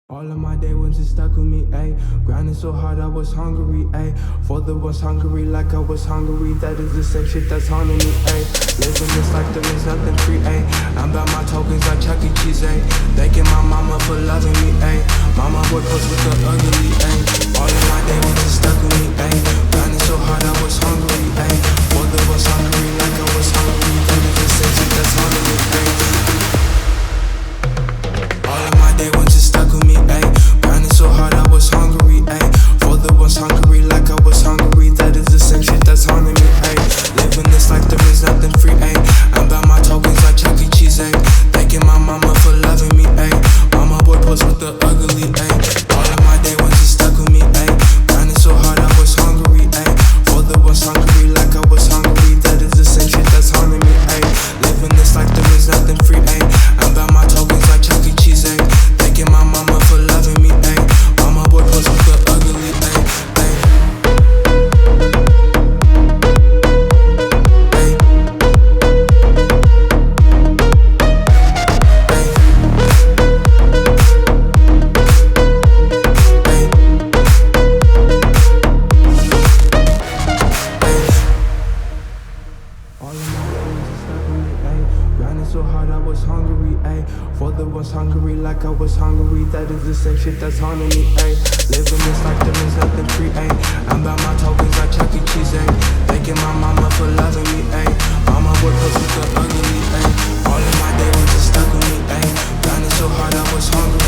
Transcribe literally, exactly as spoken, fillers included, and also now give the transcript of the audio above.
All of my day ones just stuck with me, ayy. Grinding so hard I was hungry, ayy. For the ones hungry like I was hungry, that is the same shit that's haunting me, ayy. Living this life there is nothing free, ayy. I'm about my tokens like Chuck E. Cheese, ayy. Thanking my mama for loving me, ayy. Mama boy post with the ugly, ayy. All of my day ones just stuck with me, ayy. Grinding so hard I was hungry, ayy. For the ones hungry like I was hungry, that is the same shit that's haunting me, ayy. All of my day ones just stuck with me, ayy. Grinding so hard I was hungry, ayy. For the ones hungry like I was hungry, that is the same shit that's haunting me, ayy. Living this life there is nothing free, ayy. I'm about my tokens like Chuck E. Cheese, ayy. Thanking my mama for loving me, ayy. Mama boy post with the ugly, ayy. All of my day ones just stuck with me, ayy. Grinding so hard I was hungry, ayy. For the ones hungry like I was hungry, that is the same shit that's haunting me, ayy. Living this life there is nothing free, ayy. I'm about my tokens like Chuck E. Cheese, ayy. Thanking my mama for loving me, ayy. Mama boy post with the ugly, ayy, ayy. Ayy. All of my days is stuck with me, ayy. Grinding so hard I was hungry, ayy. For the ones hungry like I was hungry, that is the same shit that's haunting me, ayy. Living this life there is nothing free, ayy. I'm about my tokens like Chuck E. Cheese, ayy. Thanking my mama for loving me, ayy. Mama boy post with the ugly, ayy. All of my day was just stuck with me, ayy. Grinding so hard I was hungry.